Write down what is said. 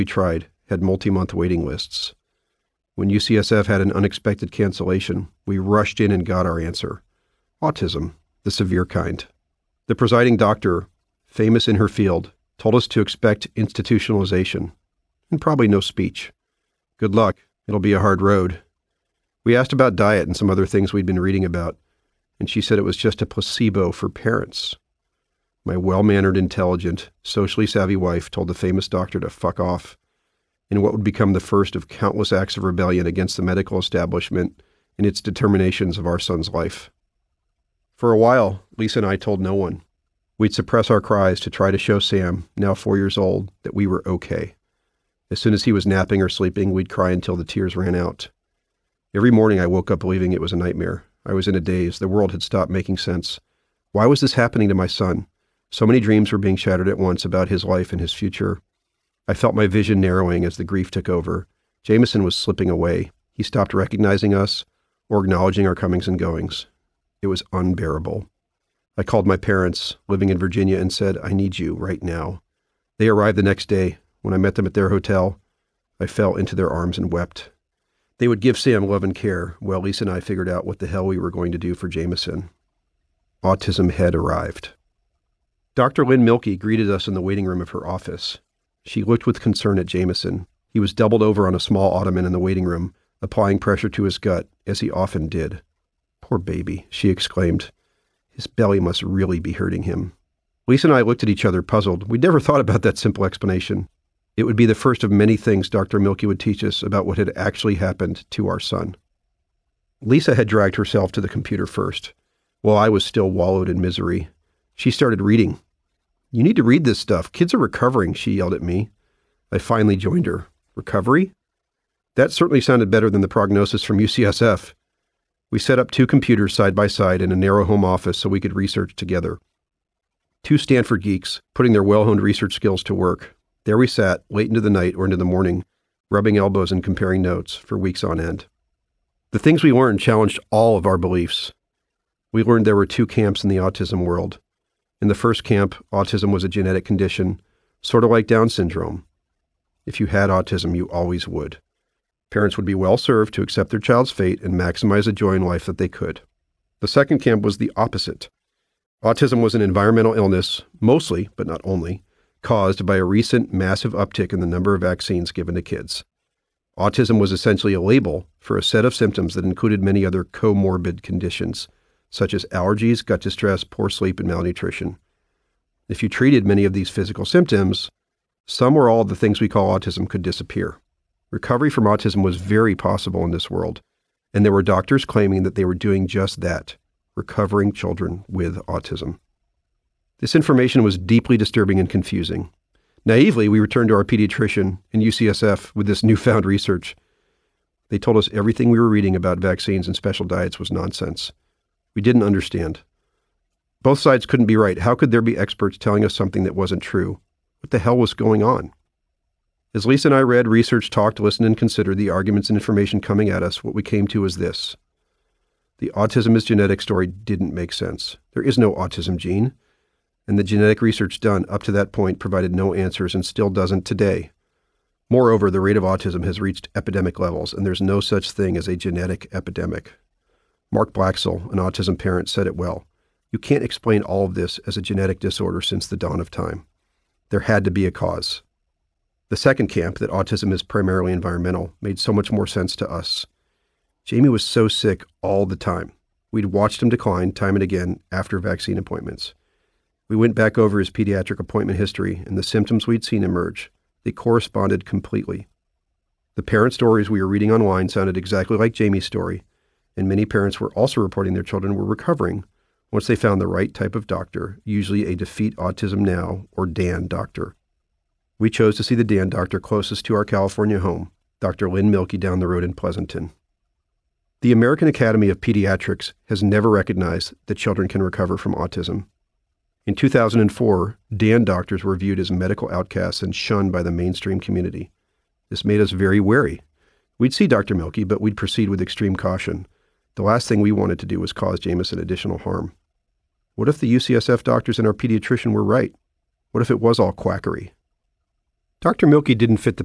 we tried had multi-month waiting lists. When UCSF had an unexpected cancellation, we rushed in and got our answer. Autism, the severe kind. The presiding doctor, famous in her field, told us to expect institutionalization, and probably no speech. Good luck, it'll be a hard road. We asked about diet and some other things we'd been reading about, and she said it was just a placebo for parents. My well-mannered, intelligent, socially savvy wife told the famous doctor to fuck off in what would become the first of countless acts of rebellion against the medical establishment and its determinations of our son's life. For a while, Lisa and I told no one. We'd suppress our cries to try to show Sam, now 4 years old, that we were okay. As soon as he was napping or sleeping, we'd cry until the tears ran out. Every morning I woke up believing it was a nightmare. I was in a daze. The world had stopped making sense. Why was this happening to my son? So many dreams were being shattered at once about his life and his future. I felt my vision narrowing as the grief took over. Jameson was slipping away. He stopped recognizing us or acknowledging our comings and goings. It was unbearable. I called my parents, living in Virginia, and said, I need you right now. They arrived the next day. When I met them at their hotel, I fell into their arms and wept. They would give Sam love and care, while Lisa and I figured out what the hell we were going to do for Jameson. Autism had arrived. Dr. Lynn Milkey greeted us in the waiting room of her office. She looked with concern at Jameson. He was doubled over on a small ottoman in the waiting room, applying pressure to his gut, as he often did. Poor baby, she exclaimed. His belly must really be hurting him. Lisa and I looked at each other, puzzled. We'd never thought about that simple explanation. It would be the first of many things Dr. Milkey would teach us about what had actually happened to our son. Lisa had dragged herself to the computer first, while I was still wallowed in misery. She started reading. You need to read this stuff. Kids are recovering, she yelled at me. I finally joined her. Recovery? That certainly sounded better than the prognosis from UCSF. We set up 2 computers side by side in a narrow home office so we could research together. 2 Stanford geeks putting their well-honed research skills to work. There we sat, late into the night or into the morning, rubbing elbows and comparing notes for weeks on end. The things we learned challenged all of our beliefs. We learned there were 2 camps in the autism world. In the first camp, autism was a genetic condition, sort of like Down syndrome. If you had autism, you always would. Parents would be well served to accept their child's fate and maximize the joy in life that they could. The second camp was the opposite. Autism was an environmental illness, mostly, but not only, caused by a recent massive uptick in the number of vaccines given to kids. Autism was essentially a label for a set of symptoms that included many other comorbid conditions, such as allergies, gut distress, poor sleep, and malnutrition. If you treated many of these physical symptoms, some or all of the things we call autism could disappear. Recovery from autism was very possible in this world, and there were doctors claiming that they were doing just that, recovering children with autism. This information was deeply disturbing and confusing. Naively, we returned to our pediatrician and UCSF with this newfound research. They told us everything we were reading about vaccines and special diets was nonsense. We didn't understand. Both sides couldn't be right. How could there be experts telling us something that wasn't true? What the hell was going on? As Lisa and I read, researched, talked, listened, and considered the arguments and information coming at us, what we came to was this. The autism is genetic story didn't make sense. There is no autism gene, and the genetic research done up to that point provided no answers and still doesn't today. Moreover, the rate of autism has reached epidemic levels, and there's no such thing as a genetic epidemic. Mark Blaxell, an autism parent, said it well. You can't explain all of this as a genetic disorder since the dawn of time. There had to be a cause. The second camp, that autism is primarily environmental, made so much more sense to us. Jamie was so sick all the time. We'd watched him decline time and again after vaccine appointments. We went back over his pediatric appointment history, and the symptoms we'd seen emerge. They corresponded completely. The parent stories we were reading online sounded exactly like Jamie's story, and many parents were also reporting their children were recovering once they found the right type of doctor, usually a Defeat Autism Now or DAN doctor. We chose to see the DAN doctor closest to our California home, Dr. Lynn Milkey down the road in Pleasanton. The American Academy of Pediatrics has never recognized that children can recover from autism. In 2004, DAN doctors were viewed as medical outcasts and shunned by the mainstream community. This made us very wary. We'd see Dr. Milkey, but we'd proceed with extreme caution. The last thing we wanted to do was cause Jameson additional harm. What if the UCSF doctors and our pediatrician were right? What if it was all quackery? Dr. Milkey didn't fit the